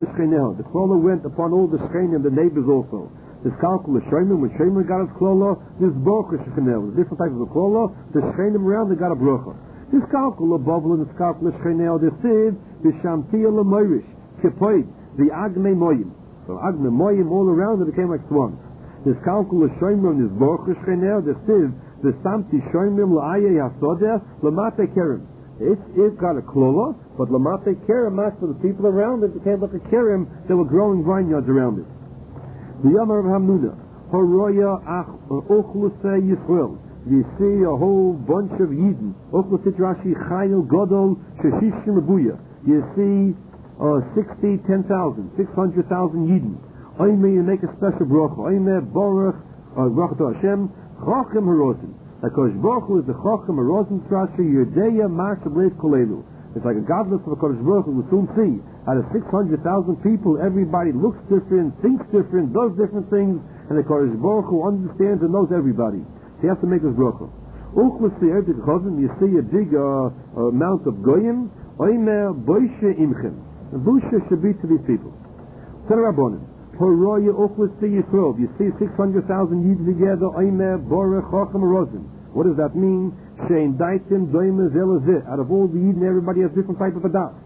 The klola went upon all the Shchenim, the neighbors also. This kalkul is Shemim, when Shemim got his klola, this brocha Shechinel, different types of klola, the Shchenim around, they got a brocha. This kalkul of Bavl and this kalkul is Shechinel, the Sid, the Shamtia Lamoirish, Kipoid, the Agne Moyim. So Agne Moyim all around, it became like swans. This kalkul is Shemim, this brocha Shechinel, the Sid, the Samti Shemim, La'aye Hasodeh, Lamate Kerem. It got a klola, but Lamate Kerem, for the people around it, became like a Kerem, there were growing vineyards around it. The Yamar of Hamnuna, Horoya Ach Ochlusei Yisrael. You see a whole bunch of Yidden. Ochlusit Rashi Chayil Godol Sheshishim Abuya. You see 10,000, 600,000 Yidden. Oime, you make a special bracha. Oime Baruch Baruch to Hashem Chochem Harozim. Because Baruch Hu is the Chochem Harozim Rashi Yerdeya Marshableis Kolelu. It's like a godless of a Kodesh Baruch Hu will soon see. Out of 600,000 people, everybody looks different, thinks different, does different things, and the Kodesh Baruch Hu understands and knows everybody. So he has to make his bracha. You see a big amount of goyim. Oimer boishe imchem. The busha should be to these people. Rabbonim. You see 600,000 yidden together. Oimer borech chochem rozim. What does that mean? Shein daitim doimer zelazeh. Out of all the yidden, everybody has different type of a das.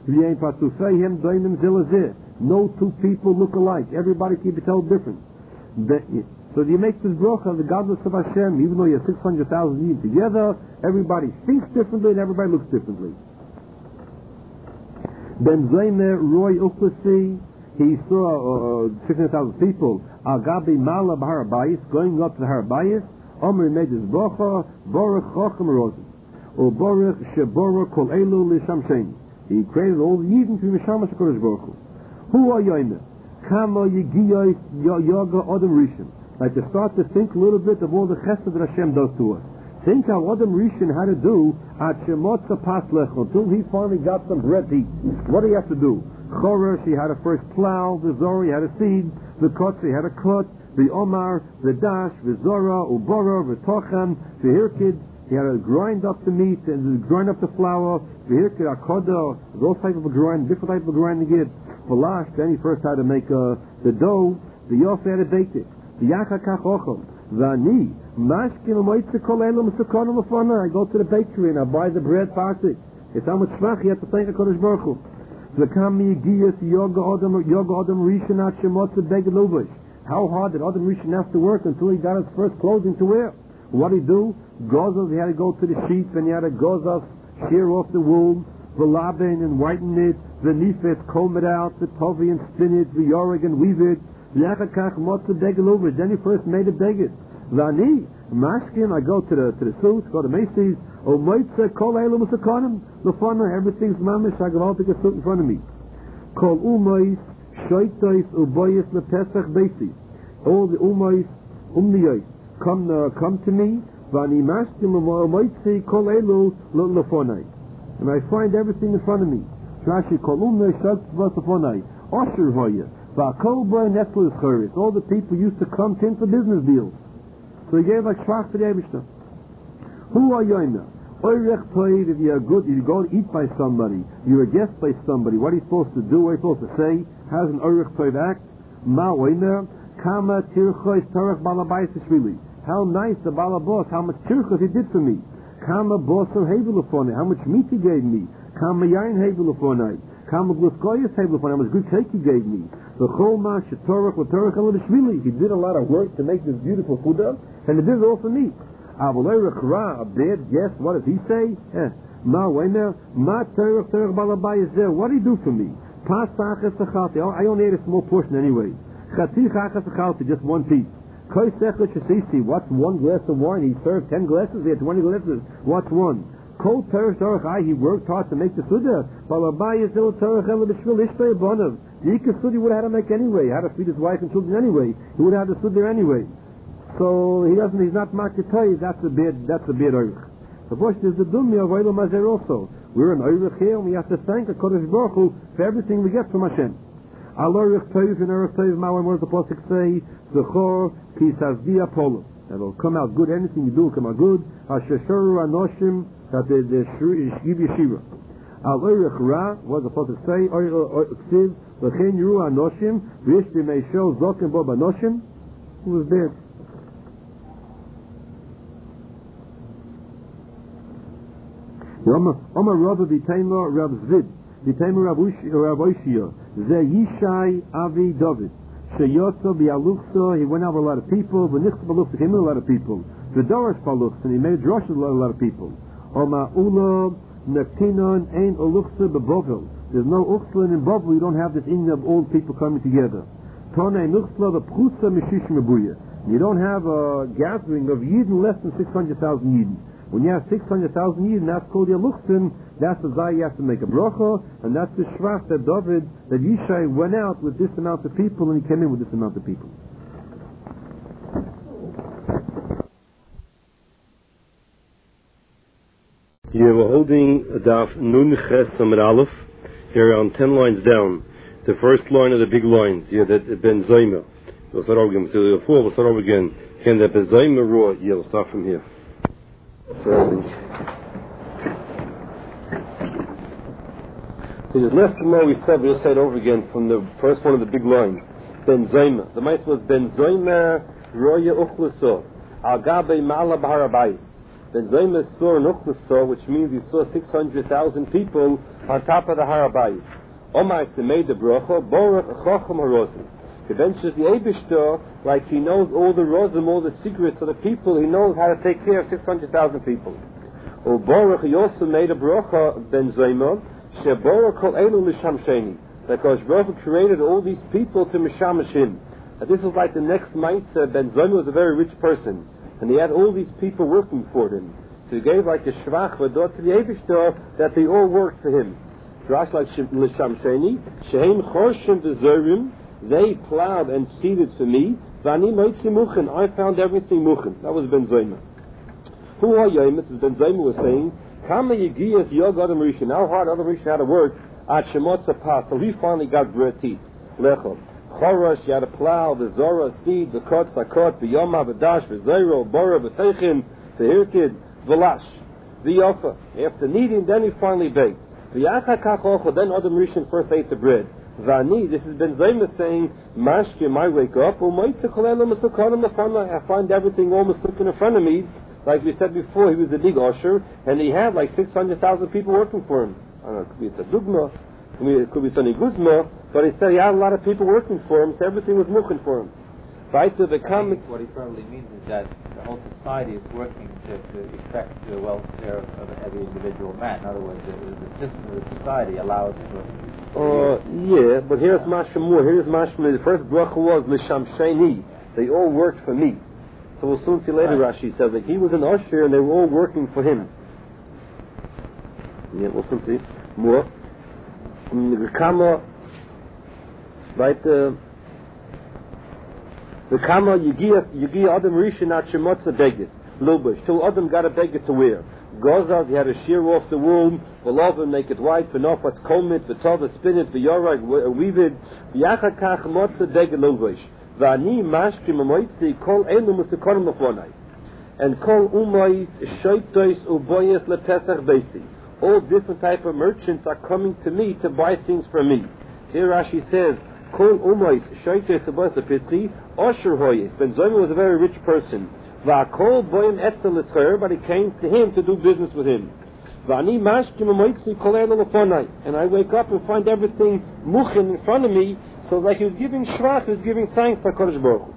No two people look alike. Everybody can be told different. So you make this bracha, the godless of Hashem, even though you have 600,000 yidden together, everybody thinks differently and everybody looks differently. Ben Zaymer Roy Uklasi, he saw 600,000 people, Agabi Mala Bahar Bayis, going up to the Har Bayis. Omer made this bracha, Baruch Chochem Rozim, or Baruch Sheborah Kol Elu Lisham Shein. He created all the Yidden to Mishamash HaKadosh Baruch Hu. Who are Yoimeh? Kama Yigiyos Yoga Adam Rishon. Like to start to think a little bit of all the chesed that Hashem does to us. Think how Adam Rishon had to do at Shemotza Paslech until he finally got some bread to eat. What do you have to do? Choresh, he had to first plow. The Zor, he had a seed. The Kotz, he had a cut. The Omar, the Dash, the Zora, Ubora, the Tochan, the Hirkid. He had to grind up the meat and grind up the flour. V'hirkid akoda, those type of a grind, different type of a grind to get. Falash, then he first had to make the dough. The Yosef had to bake it. The Yachakach ochel. V'ani, mashkin u'moitze kol elum sukonim l'fana. I go to the bakery and I buy the bread party. It's how much shvach you have to thank HaKadosh Baruch Hu. V'kam yigiyas yoga adam rishon at shemotze beged luvish. How hard did Adam Rishon have to work until he got his first clothing to wear? What did he do? Gozos, he had to go to the sheep and he had to gozos, shear off the wool, the laben and whiten it, the nifet, comb it out, the tovi and spin it, the yorig and weave it, the achakach motze begel over it. Then he first made a beged. Vani, mashkin, I go to the suit, go to Macy's, o moitze kol elu musakonim, lefana, everything's mamish, I can all take a suit in front of me. Kol umois, shoytois, uboyis, lepesach beisi. All the umois, umniyos, come to me, vani mashkim umoitze kol elu lefonai. And I find everything in front of me. Rashi kol umois, shoytois, lefonai. Osher hoya. All the people used to come in for business deals. So he gave like shvach to the Eibishter. Who are yoina? Oirech toiv, if you are good, if you go to eat by somebody, you're a guest by somebody, what are you supposed to do? What are you supposed to say? How's an oirech toiv act? Ma oiner, kama tirchois tarach balabais ishvili. How nice the balabos, how much tirchos he did for me. Kama boso hevelofone, how much meat he gave me. Kama yain hevelofone. Kama gluskoyas hevelofone, how much good cake he gave me. The Cholma Shetorach Latorach Alishvili. He did a lot of work to make this beautiful food up, and he did it all for me. Avalorach Ra, a bad guess, what does he say? Ma Weiner, Ma Terach Terach Balabai is there. What did he do for me? Pasachas Achalti. I only ate a small portion anyway. Chatich Achas Achalti, just one piece. Koi Sechot Shesisi, what's one glass of wine? He served 10 glasses, he had 20 glasses. What's one? Kol Terach Terach he worked hard to make the Suda. Balabai is there, Terach Alishvili, Ishbei Bonav. The Ikasud he would have had to make anyway. He had to feed his wife and children anyway. He would have had to sud there anyway. So he's not Makitay, that's a bad oirich. The question is the Dumya of Eilam Azer also. We're an oirich here and we have to thank the Kodesh Baruch Hu for everything we get from Hashem. Al oirich toiv and oirich toiv ma'am, what does the Pasuk say? Zechor ki sazdia polo. That will come out good, anything you do will come out good. Hashashuru anoshim, that they give you shira. Al oirich ra, what does the Pasuk say? V'chein yiru anoshim, v'ish b'mei shel zoken bo b'anoshim. It was bad. Omar Rabba v'tayma Rav Zvid, v'tayma Rav Oishia, ze Yishai Avi David. Sheyotzo v'aluchso, he went out with a lot of people, v'nichta baluchso, came in a lot of people. V'dorish baluchso, and he made droshes with a lot of people. Omar Ula Nektinon ein uluchso b'bovel. There's no uchslin in Bovel, you don't have this in of old people coming together. Tone nuchsla v'prusa mishish mebuya. You don't have a gathering of Yidden less than 600,000 Yidden. When you have 600,000 Yidden, that's called Yaluchsin. That's the Zay you have to make a bracha, and that's the Shvach that David, that Yishai went out with this amount of people, and he came in with this amount of people. You were holding Daf Nun Ches Amud Aleph. Here on 10 lines down. The first line of the big lines. Yeah, that Ben Zayma. We'll start over again. So we'll start over again. Can that Ben Zayma Roa? Yeah, we'll start from here. There's less than what we said. We'll say it over again from the first one of the big lines. Ben Zayma. The mice was Ben Zayma Roya Uchluso. Agabe Mala Bahar Abayis. Ben Zayma saw an Uchluso, which means he saw 600,000 people on top of the Har Abayis. Omar made the bracha, Borach Chochem HaRosim. He benches the Eibishter like he knows all the Rosim, all the secrets of the people. He knows how to take care of 600,000 people. O Borach, he also made a bracha, Ben Zayma, She Borach Kol Elu Misham Sheni. Because Baruch created all these people to Mishamash him. And this is like the next Meister. Ben Zayma was a very rich person, and he had all these people working for him. So he gave like a shvach v'dot to the Eibishter that they all worked for him. Drash like Lisham Sheni, Shehem Chorshim V'Zorim, they plowed and seeded for me, V'ani Moitzi Muchen, I found everything Muchen. That was Ben Zayma. Who are Yomet, as Ben Zayma was saying, Kama Yegiyas Yog Adam Rishon, how hard Adam Rishon had to work, at Shemot Sapah, till he finally got bread teeth. Lechom. Chorosh, you had to plow, the Zorah, seed, the Kot, Sakot, the Yoma, the Dash, the Zero, Bora, the Teichin, the Hirkid, Velash, the Yofa. After kneading, then he finally baked. The Yachakach Ocho, then Adam Rishon first ate the bread. Vani, this is Ben Zayma saying, Mashkim, I wake up, I find everything all Masuk in front of me. Like we said before, he was a big usher, and he had like 600,000 people working for him. I don't know, it could be a Dugma, it could be Sonny Guzma, but he said he had a lot of people working for him, so everything was muchen for him. Right to the comic. What he probably means is that the whole society is working to effect the welfare of every individual man. In other words, the system of the society allows for. Yeah, but here's Mashma more. Here's Mashma. The first bracha was Lisham Sheni. They all worked for me. So we'll soon see later. Right. Rashi says that he was an usher and they were all working for him. Yeah, we'll soon see more. The Kama, right? The Kama Yegi Adam Rishon at Shemotza Beged Lubush till Adam got a beged to wear. Gozal, he had to shear off the womb, V'lovim make it white, V'nofat kolmit, V'tova spin it, V'yorag weave it, V'yachakach motza beged lubush. V'ani mashkim amoitzi kol elu musikonim lefonai. And kol umois shoytois uboyes lepesach beisi. All different type of merchants are coming to me to buy things from me. Here Rashi says, Kol umois shoytois uboyes lepesach. Osher Hoyes. Ben Zayma was a very rich person. Va'kol boyim etzel l'scher, but he came to him to do business with him. Va'ani mashkim amoitzi kol elu lefonai. And I wake up and find everything muchen in front of me. So like he was giving shvach, he was giving thanks to Kodesh Baruch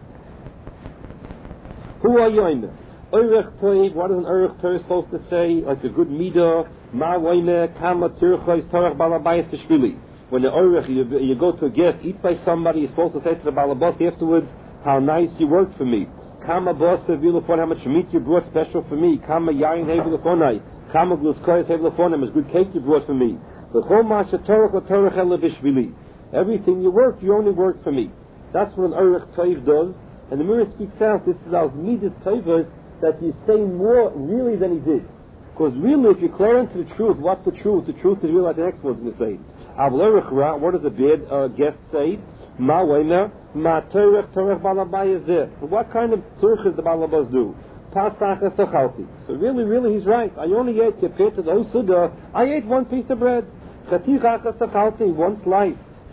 Hu. Who are Yoime? Oirech Toiv, what is an Oirech Toiv supposed to say? Like a good midah, Ma Woime, Kama Tirchois, Torach Balabayas Teshvili. When the Oirech, you go to a guest, eat by somebody, you're supposed to say to the Balabas afterwards, how nice you worked for me. Kama Bosa Vilafon, how much meat you brought special for me. Kama Yain Hevilafonai. Kama Gluskois Hevilafonai, how much good cake you brought for me. The Chomasha Torach Torach Elevishvili. Everything you work, you only work for me. That's what an Oirech Toiv does. And the Mirror speaks out, this is our Midas Toivas, that you say more really than he did. Because really, if you clear into the truth, what's the truth? The truth is really like the next one's going to say. What does a bad guest say? Ma Weimer, Ma Torech Balabay. What kind of Torech the Balabas do? So really, he's right. I only ate, compared to the Osuda, I ate one piece of bread. One slice.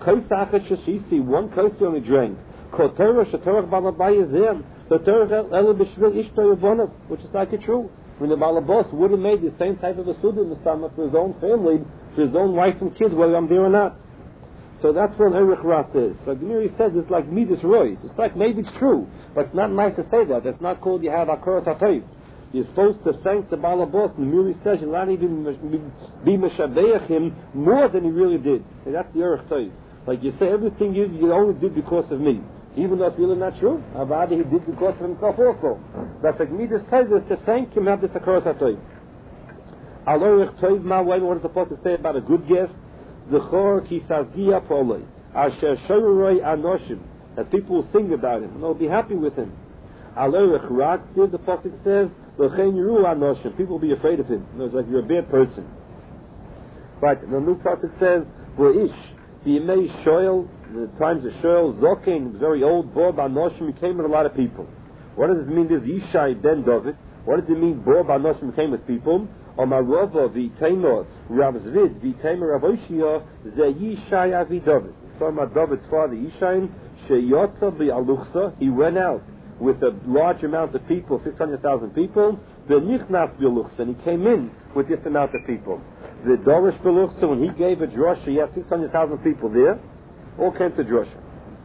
Kaisachet Shashisi, one Kais he only drank. Kotorah Shatorach Balabayazim, the Torah El Bishvil Ishto Yavonav, which is like it true. When the Balabos would have made the same type of a Suda in the stomach for his own family, for his own wife and kids, whether I'm there or not. So that's what Erich Ras is. So Gemiri says it's like Midas Royce. It's like maybe it's true, but it's not nice to say that. It's not called you have Akaras HaTayv. You're supposed to thank the Balabos, and the Gemiri says you'll not even be Meshabeach him more than he really did. And that's the Erich Tayv. Like you say, everything you only did because of me. Even though it's really not true. Avada he did because of himself also. That's like Midas Tayv is to thank him, have this Akaras HaTayv. Al Erich Tayv Ma, what is supposed to say about a good guest? Zechor ki sazgia polei asher shoroi anoshim, that people will sing about him and they'll be happy with him. Alerech raktiv, the pasuk says, l'chein yiru anoshim, people will be afraid of him. It's like you're a bad person. Right, the new pasuk says, v'ish b'yimei shoel, the times of shoel, zokein, very old, bob anoshim, he came with a lot of people. What does it mean? This Yishai ben David. What does it mean? Bob anoshim came with people. Omarova v'Taimor Rav Zvid v'Taimor Rav Oshia ze Yishai avi David. Talking about David's father Yishai, sheyotza b'aluchsa, he went out with a large amount of people, 600,000 people. V'nichnas b'aluchsa, and he came in with this amount of people. The Dorish b'aluchsa, when he gave a drasha, he had 600,000 people there, all came to drasha.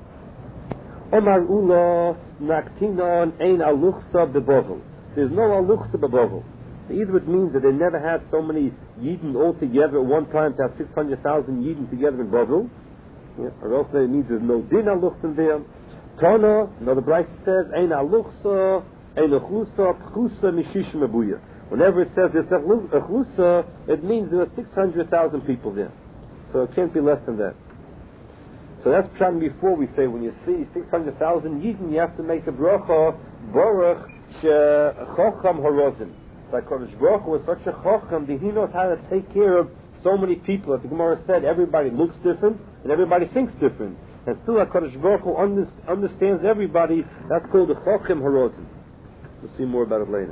Omar Ula naktinon ein aluchsa b'bovel. There's no aluchsa b'bovel. Either it means that they never had so many Yidden all together at one time to have 600,000 Yidden together in Bavel, or else it means there's no din aluchsa there. Tana, another Bryce says, ein aluchsa, ein achlusa, pchusa mishish mebuya. Whenever it says there's achlusa, it means there are 600,000 people there. So it can't be less than that. So that's pshat before we say when you see 600,000 Yidden, you have to make a bracha, baruch she chocham horozim. Like Kodesh Baruch Hu was such a chacham that he knows how to take care of so many people. As the Gemara said, everybody looks different and everybody thinks different. And still, like Kodesh Baruch Hu understands everybody. That's called the chacham harozim. We'll see more about it later.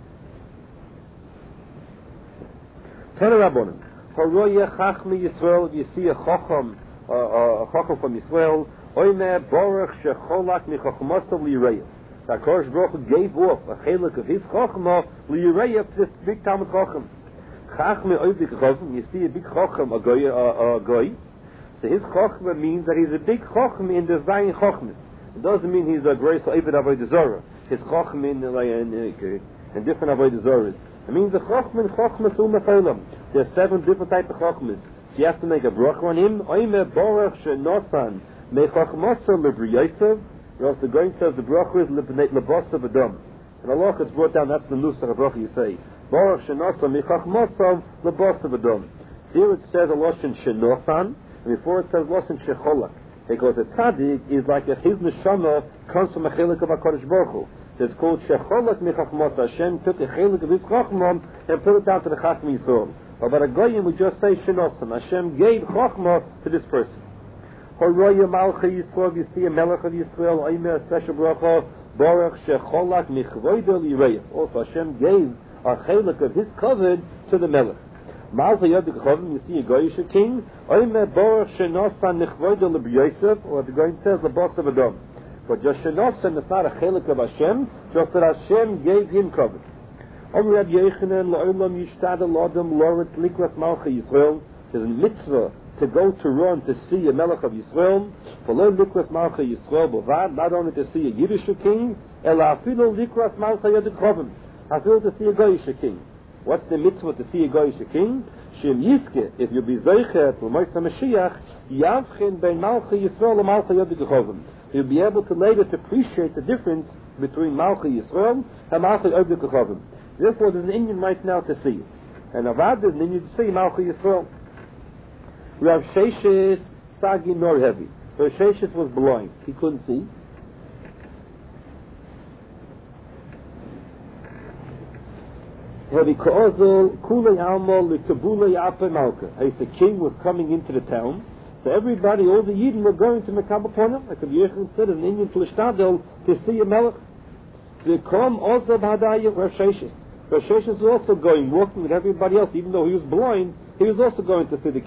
Tana Rabbanim, Haroye Chachmi Yisrael. If you see a chacham from Yisrael, Oime Baruch Shecholak Michachmasav Lireil. That Kodesh Baruch Hu gave off a chelik of his chachma liyireya to this big Talmud chacham. Chachma oivdik chacham. You see a big chacham, a goy. So his chachma means that he's a big chacham in the Zayin chachmas. It doesn't mean he's a great Ovid Avodah Zarah. His chachma in different Avodah Zarahs. It means the chachma in chachmas u'macholam. There's 7 different types of chachmas. So you have to make a bracha on him. Oime Baruch Shenosan mechachmasa lebriyasav. Or else the Goin says the bracha is lebasa v'dam. And Allah it's brought down, that's the nusach of bracha you say. Baruch shenasa michachmasav lebasa v'dam. Here it says a loshen shenosan, and before it says loshen shecholak. Because a tzaddik is like a his neshama comes from a chelik of HaKadosh Baruch Hu. So it's called shecholak michachmasa. Hashem took a chelik of his chachma and put it down to the Chacham Yisrael. But a Goyim would just say shenosan. Hashem gave chachma to this person. Horoya Malcha Yisrael, you see a Melech of Yisrael, Oimer, a special bracha, Baruch Shecholak Michvoida Lireya. Also Hashem gave a chelik of his covet to the Melech. Malcha Yodik Chovim, you see a Goyish king, Oimer Baruch Shenosan Michvoida Libriyosef, or the Goyin says, Lebasa V'dom. But just Shenosan is not a chelik of Hashem, just that Hashem gave him covet. Om Reb Yechanan, La'olam Yishtadel Adam, Loretz Likras Malcha Yisrael, there's a mitzvah to go to run to see a Melech of Yisrael, for lo likras malcha Yisrael b'vad, not only to see a Yiddish king, ela afilu likras malcha yadikrovim, afilu to see a Goyish king. What's the mitzvah to see a Goyish king? Shem yiske, if you be zeicher to Moshe Mashiach, yavchin ben malcha Yisrael and malcha yadikrovim. You'll be able to later to appreciate the difference between malcha Yisrael and malcha yadikrovim. Therefore, there's an Indian right now to see, and avad there's an Indian to see malcha Yisrael. Rav Sheshes Sagi nor heavy. Rav Sheshes was blind. He couldn't see. Heavy Ko'ozol Kulei Almo L'Kabulei Ape Malka. The king was coming into the town. So everybody, all the Yidden were going to Mekabel Ponah. Like Rabbi Yechon said, an Indian to L'Shtadel to see a Melech. They come also B'Hadayah Rav Sheshes. Rav Sheshes was also going, walking with everybody else. Even though he was blind, he was also going to see the king.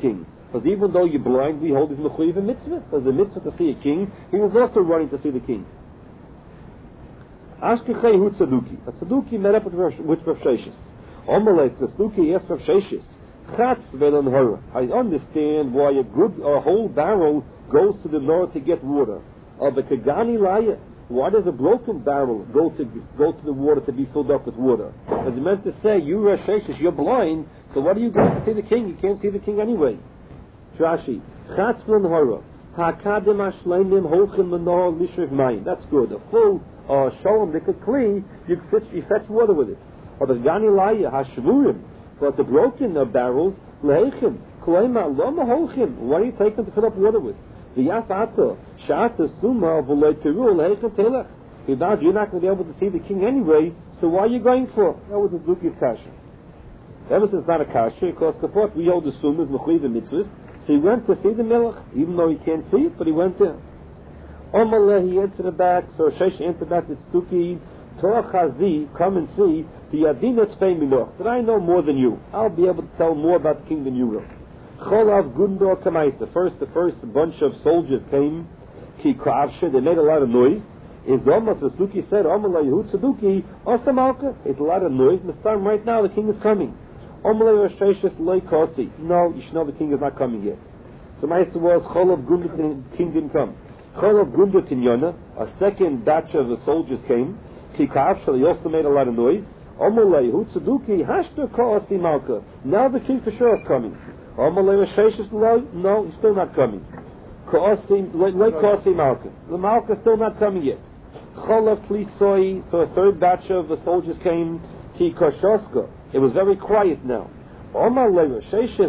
Because even though you're blind, we hold his mechuyev a mitzvah. There's a mitzvah to see a king. He was also running to see the king. Ashkechei hu tzaduki. A tzaduki met up with Rav Sheshes. Omelech, the tzaduki asked Rav Sheshes, Chatz ve'lan hora. I understand why a whole barrel goes to the north to get water. But kagani laya. Why does a broken barrel go to the water to be filled up with water? As he meant to say, you Rav Sheshes, you're blind, so what are you going to see the king? You can't see the king anyway. Rashi, Chatz ve'lan hora. Hakadim ashleinim holchem menor lishrev mayim. That's good. A full shalom likut kli, you fetch water with it. Or the gani laya hashvurim, but the broken barrels lehechim kloima loma holchem. What are you taking to fill up water with? The yafata shata suma v'loy teru lehechem telech. You're not going to be able to see the king anyway. So why are you going for? That was a duki of kasha. Ever since it's not a kasha, because kapot we hold the sumas mechuyev mitzvahs. So he went to see the melech, even though he can't see it, but he went there. Omaleh, he answered back, so Sheshes answered back to Tzduki, Torah Chazi, come and see, the Adina Tzpei Miloch, that I know more than you. I'll be able to tell more about the king than you will. Cholav Gundor Kamais, the first bunch of soldiers came, Ki Kravshe, they made a lot of noise. Is almost, as Tzduki said, Omaleh Yehud Tzduki, Osamalka, it's a lot of noise, and right now the king is coming. Omalei Rav Sheshes loy kosi. No, you should know the king is not coming yet. So my answer was Cholav Gunda, the king didn't come. Cholav Gunda Tinyona, a second batch of the soldiers came. Kikavshal, he also made a lot of noise. Omalei Hu Tzaduki Hashter Kosi Malka. Now the king for sure is coming. Omalei Rav Sheshes loy. No, he's still not coming. Kosi loy kosi Malka. The Malka is still not coming yet. Cholav Tlisoi. So a third batch of the soldiers came. Kikoshoska. It was very quiet now. Now the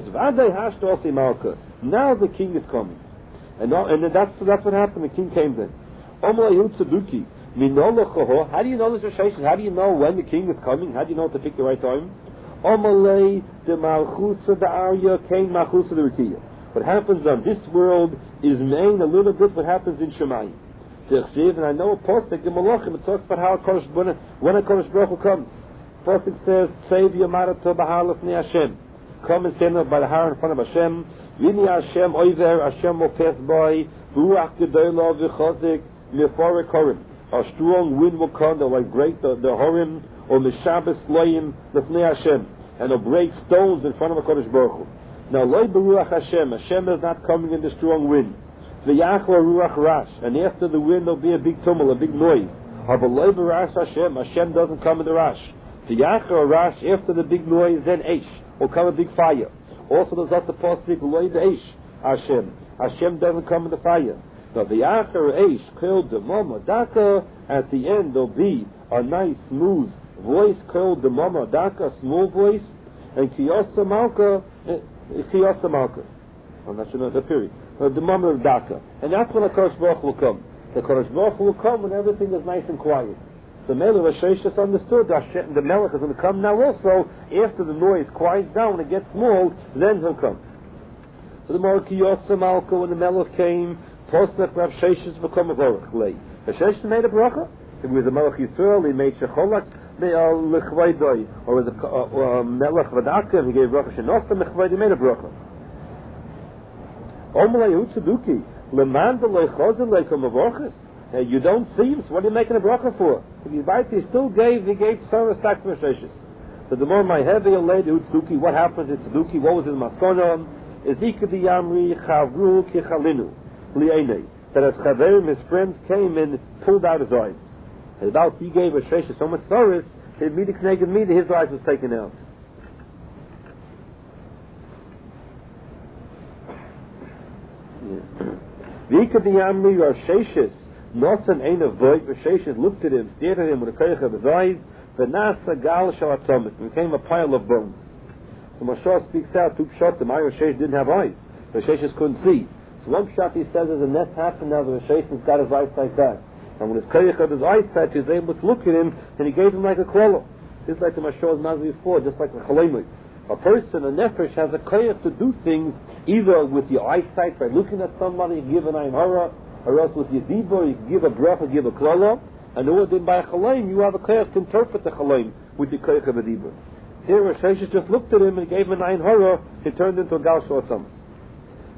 king is coming. And that's what happened. The king came then. How do you know this, Rav Sheshes? How do you know when the king is coming? How do you know to pick the right time? What happens on this world is main a little bit what happens in Shemayim. And I know a postek in Malachim, it talks about how when a Kodesh Baruch Hu comes. First it says, Save Yamara to Bahar Lefnei Hashem. Come and stand up by the Har in front of Hashem. Vini Hashem Oiver, Hashem will pass by. Ruach Gedolah V'chozik Mefore Korim. A strong wind will come that will break the Horim, or Meshabes Loyim Lefnei Hashem, and will break stones in front of a Kodesh Baruch Hu. Now, Loi Beruach Hashem, Hashem is not coming in the strong wind. V'yachla Ruach Rash, and after the wind there'll be a big tumult, a big noise. But Loi Beruach Hashem, Hashem doesn't come in the Rash. The Yachar Rash, after the big noise, then Eish, will come a big fire. Also there's not the Pasuk, Loi Eish, Hashem. Hashem doesn't come in the fire. Now the Yachar Eish, killed the Mama Daka, at the end there'll be a nice, smooth voice, killed the Mama Daka, small voice, and Kiyasa Malka. I'm not sure the period. The Mama of Daka. And that's when the Kodesh Baruch Hu will come. The Kodesh Baruch Hu will come when everything is nice and quiet. The Melech Rav Sheshes understood that the Melech is going to come now also. After the noise quiets down and it gets small, then he'll come. So the Morki Yosa Malka, when the Melech came, Posach Rav Sheshes become a Baruch Lei. Rav Sheshes made a bracha. If it was a Melech Yisrael, he made Shecholak Lechvaydoi, or was a Melech Vadaka, he gave bracha Shenosa Mechvayd, he made a bracha. Omalei Utzaduki, Lemandalei Chozel Leikom Avorchis. You don't see him, so what are you making a bracha for? If you bite, he gave some respect to Sheshes. So the more my heavy lady Tzduki, what happens in Tzduki? What was his maskona? Ezika di Yamri Chavru Kichalinu Liene. That as Chaverim, his friends, came and pulled out his eyes. And about he gave Sheshes so much sorrow, his midik naked media, his eyes was taken out. Ezika di Yamri Sheshes. Nosan ein avoid, Sheshes looked at him, stared at him with a koyach of his eyes, the nasa gal shalatzomis, and became a pile of bones. So Mashal speaks out, two shots, the Rav Sheshes didn't have eyes. Rav Sheshes couldn't see. So one shot he says, as a net happened, now the Rav Sheshes got his eyesight back. And when his koyach of his eyesight, he was able to look at him, and he gave him like a klolo. Just like the Mashal's mazli before, just like the chalemut. A person, a nefesh, has a koyach to do things, either with your eyesight, by looking at somebody, give an ayin hara, or else with your dibur, you can give a bracha, give a klala, and or then by a chalaim, you have a koyach to interpret the chalaim with the koyach of a dibur. Here, Rav Sheshes just looked at him and gave him an ayin hara, he turned into a gal shortzam.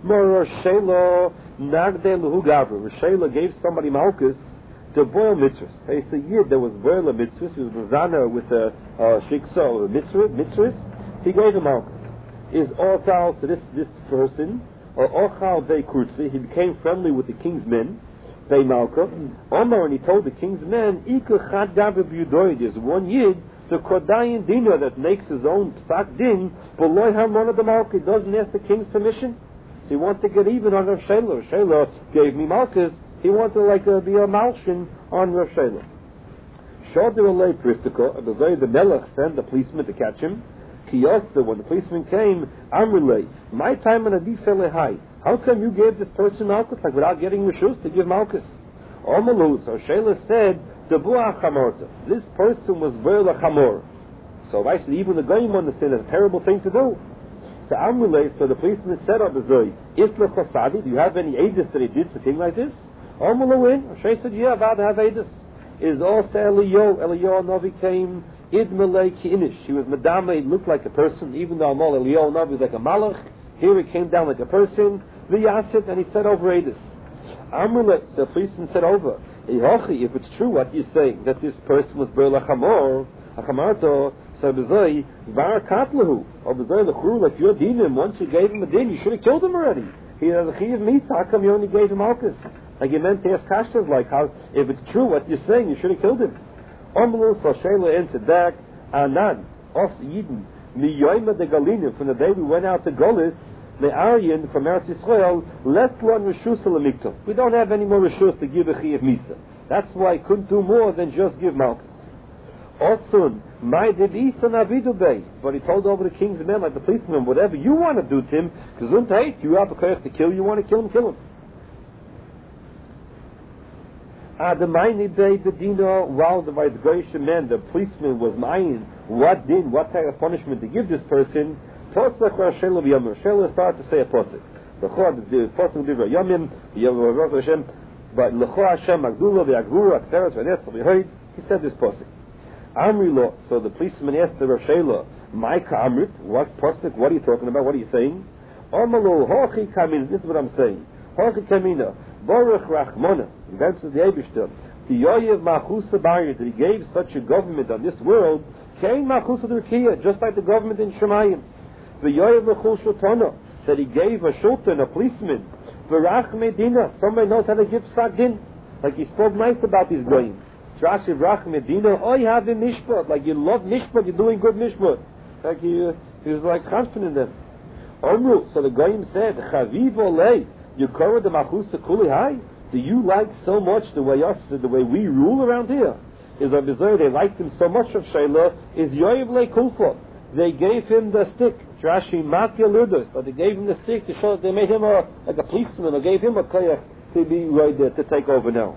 Mor Shela Nagde Lahu Gavra. Shela gave somebody Malchus to boil mitzvahs. It's a yid that was boil a mitzvahs. He was Razana with a shiksa or a mitzvahs. He gave him Malchus. Is Ortal to this person, or Ochal Vei Kursi, he became friendly with the king's men, Vei Malka. Omar, and he told the king's men, Ika Chad Gavra B'Yudoid, is one yid, the Kodayin Dina that makes his own psak din, but Loi Hamona the Malka, doesn't ask the king's permission. So he wants to get even on Rav Shela. Shela gave me Malchus, he wanted to be a Malshin on Rav Shela. Shoder Alei Pristika, the Melech sent the policeman to catch him. Kiyosta, when the policeman came, Amrulay, my time in a high. How come you gave this person Malchus, without getting Rishus to give Malchus? Omalu, so Shela said, Debuah Chamorta. This person was Berla Chamor. So I said, even the Goyim understand it's a terrible thing to do. So Amrulay, so the policeman said, Isla Chosadi, do you have any Aedis that he did to thing like this? Omalu, Shela said, yeah, about to have Aedis. Is also Eliyahu Novi came, Idmelei ki inish. He was Madame, he looked like a person, even though Amal Eliyahu Navi was like a malach. Here he came down like a person. V'yasit, and he said over Edis. Amrulet, the policeman said over. If it's true what you're saying, that this person was Berla Chamor, a Chamarto, so Bezoi, Var Katlahu, or Bezoi Lechru, like your dinim, once you gave him a din, you should have killed him already. He has a chiv meat, how come you only gave him Malchus? Like you meant to ask Kashtas, like how, if it's true what you're saying, you should have killed him. Omelu, so Shela answered back, Anan, Os Yidin, Miyoima de Galinim, from the day we went out to Golis, the Aryan from Eretz Yisrael, less one Rishus Lamikto. We don't have any more Rishus to give a Chiyav Misa. That's why I couldn't do more than just give Malchus. Osun, my Divisan Avidu Bey. But he told over the king's men, like the policemen, whatever you want to do to him, because hate, you have a koyach to kill, you want to kill him, kill him. Adamaini Bey Bedino, while the Vaidgoyisha man, the policeman was mine, what type of punishment to give this person? Posach or Shela v'Yomim. Shela started to say a posach. The posach will be v'Yomim, v'Yomim Hashem, but L'chor Hashem Magdula v'Yagvura Akteres v'Netz v'Yhoid. He said this posach. Amri lo. So the policeman asked the Rav Shela, Maika Amrit, what posach? What are you talking about? What are you saying? Omalo Hochi Kamina. This is what I'm saying. Hochi Kamina. Baruch Rachmona. That's the Eibishter. The Yoyev Machusa Bayir, that he gave such a government on this world, came Machusa Durkiya, just like the government in Shemayim. The Yoyev Rechul Shultana, that he gave a shultan, a policeman. V'rach Medina, somebody knows how to give psak din. Like he spoke nice about these goyim. Rashi Vrach Medina, oh, you have a mishpat. Like you love mishpat, you're doing good mishpat. Like he was like confident in them. Omru, so the goyim said, Chaviv Olei, you cover the Machusa Kuli Hai. Do you like so much the way we rule around here? Is Abizor, they liked him so much of Shela, is Yoyev Le Kulfa. They gave him the stick. Rashi Matya Lurdos, but they gave him the stick to show that they made him like a policeman, or gave him a koyach to be right there, to take over now.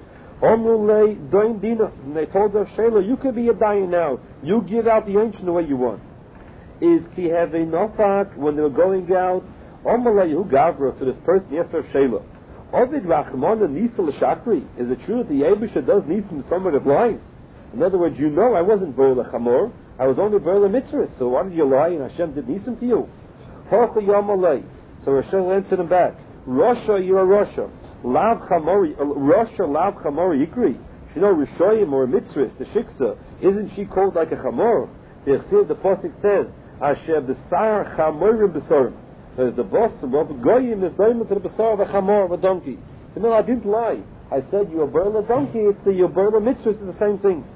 Omrulei Doin Dina, and they told her, Shela, you could be a dayan now. You give out the ancient the way you want. Is ki have a nofak when they were going out? Omrulei Hu Gavra, to this person, yes, sir, Shela. Ovid Rachmana Nisa L'Shakri. Is it true that the Eibusha does need someone that lies? In other words, you know I wasn't Berla Chamor, I was only Berla Mitzvah, so why did you lie and Hashem did nisim to you? Hocha Yamalei. So Hashem answered him back, Rasha, you're a Rasha. Lav Chamori, Rasha Lav Chamori Ikri. You know, Rishoyim or Mitzvah, the Shiksa, isn't she called like a Chamor? The Pasuk says, Asher B'sar Chamorim B'sorim. There's the boss of Goyim is going to the B'sar of a Chamor, of a donkey. So no, I didn't lie. I said you're a Berla donkey, it's the Berla Mitzvah, it's the same thing.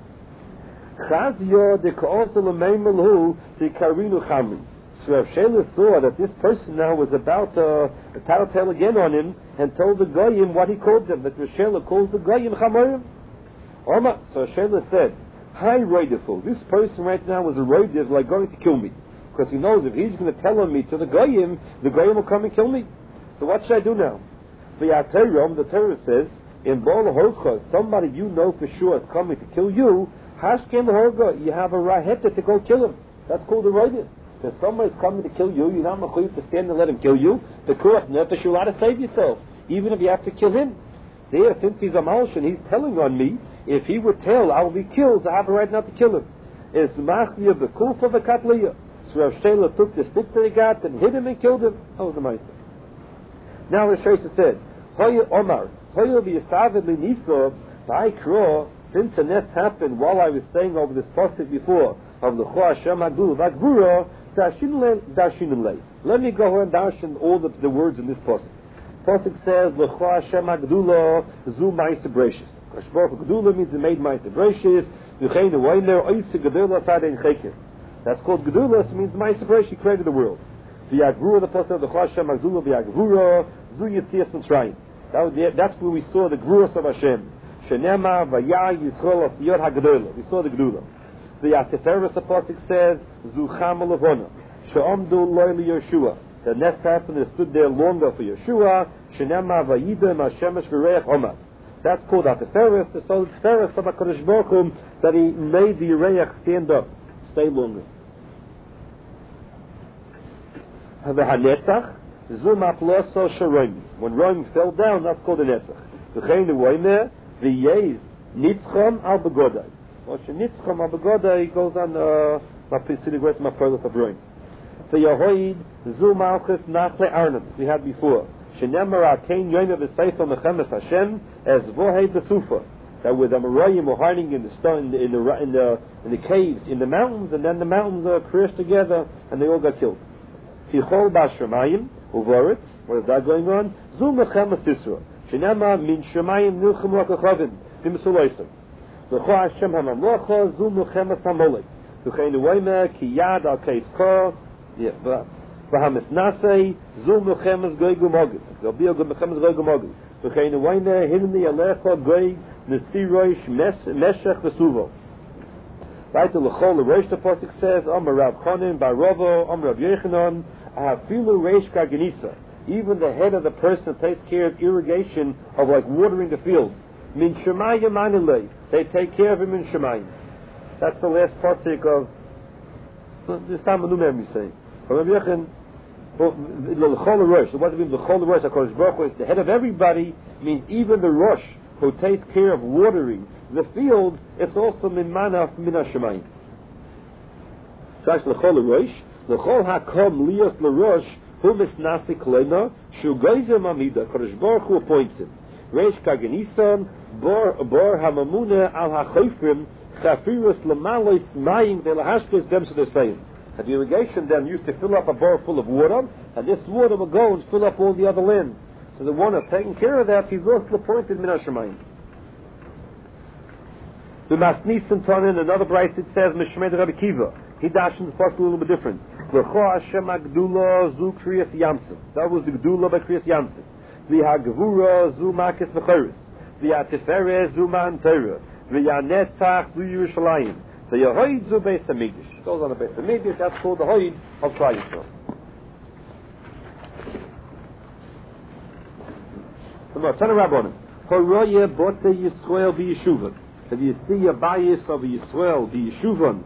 Chazio de Ka'osel Meimelhu de Karinu Chamri. So Rav Shela saw that this person now was about to tattletale again on him and told the Goyim what he called them, that Rav Shela calls the Goyim Chamorim. Oma, so Shela said, Hi Roideful, this person right now was a Roidev like going to kill me. Because he knows if he's going to tell on me to the Goyim will come and kill me. So what should I do now? The Torah says, in Bol Horcha, somebody you know for sure is coming to kill you, Hashkem Horga, you have a raheta to go kill him. That's called a Roidev. If somebody's coming to kill you, you're not mechuyev to stand and let him kill you. The Kurach Nefesh, you're allowed to save yourself, even if you have to kill him. See, since he's a Malshin, he's telling on me, if he would tell, I will be killed, so I have a right not to kill him. It's Machliya B'Kulfa V'Katliya. So Rav Shela took the stick that he got and hit him and killed him. That was the Meister. Now the Shreisa said, Hoya Omar, Hoya v'yisavid l'nisa, v'aikro, since the nest happened while I was saying over this pasuk before, of the Cho Hashem Agdul V'Gvura, Darshin Lei. Let me go ahead and darshan all the words in this pasuk. Pasuk says, L'Cho Hashem Agdula, Zu Ma'aseh Bereishis. Kashbar Gdula means it made Ma'aseh Bereishis, V'chein U'ayner, Oise Gedula Tadein Cheker. That's called Gedula, it means Ma'aseh Bereishis, He created the world. V'Yagvura, the pasuk of the Cho Hashem Agdula, V'Yagvura, Zu Yitzias Mitzrayim. That's where we saw the Gvuras of Hashem. Shenema V'Yah Yisrael of Yod HaGedolah. We saw the Gedula. The Atiferes, the pasuk says, Zu Chama Levona, She'omdu Loi Yeshua. The nest happened and stood there longer for Yeshua. Shenema V'Yidem Hashemesh V'Reich Omar. That's called Atiferes. The soul Atiferes of HaKadosh Baruch Hu, that He made the Yereach stand up, stay longer. V'Hanetzach Zu Maploso Sharoim. When Rome fell down, that's called a Netzach. V'chein U'Oimer V'Yeiz Nitzchom Al Begodai. Nitzchom Al Begodai, he goes on my Perlas of Rome. The Yehoid Zu Malchus Nachle Arnam we had before. Shenemar Akein Yoyme V'Seifel Mechemes Hashem as Vohei B'Sufa. That with the Amoraim were hiding in the stone, in the caves, in the mountains, and then the mountains crashed together, and they all got killed. Tichol Bashamayim Uvoritz. What is that going on? Zu Mechemes Yisra. Shenemar Min Shemayim Nilchim Rakachavim B'Misuloisim. L'Cho Hashem HaMamlocha Zu Mechemes HaMolek. V'chein U'Oimer Ki Yad Al Keis Kor. V'Hamisnasei Zu Mechemes Goy Gumogim. There'll be a Mechemes Goy Gumogim. V'chein U'Oimer Hinni Alecha Goy Nesiroish Meshech V'Suvo. Right, the L'chol L'Rosh, the pasuk says, Amar Rav Chonim Bar Ravo, Amar Rav Yechanan, Ahafilu Reish Kargenisa. Even the head of the person that takes care of irrigation, of like watering the fields. Min Shemayim Anilei. They take care of him in Shemayim. That's the last pasuk of this time of Numem, you say. Rav Yechon, L'chol L'Rosh, what does it mean? L'chol L'Rosh, HaKadosh Baruch Hu is the head of everybody, means even the Rosh, who takes care of watering the fields, it's also min mana min hashemayim. So that's l'chol l'rosh, l'chol hakom lios l'rosh, hu misnasi kleina, shu goyzem amida, Kadosh Baruch Hu appoints him. Reish kagenisan, bor hamamuna al hachofrim, chafirus l'malois mayim ve'lahashkes dem to the same. And the irrigation then used to fill up a bar full of water, and this water would go and fill up all the other lands. So the one that's taking care of that, he's also appointed min hashemayim. The Masnis and Tanin, another bright it says Mishmed Rabbi Kiva. He dashes the pasuk a little bit different. L'Cho Hashem Agdula Zu Kriyas Yamsuf. That was the Gdula by Kriyas Yamsuf. The Hagvura Zu Makis Bechoris. The Atiferes Zu Man Torah. The Yanetzach Zu Yerushalayim. The Yehoid Zu Beis Hamikdash. Goes on the Beis Hamikdash. That's called the Hoid of Klal Yisrael. Come on, turn around on him. Horoye Bote Yisrael V'Yeshuvan. If you see a bias of Yisrael, the Yeshuvon,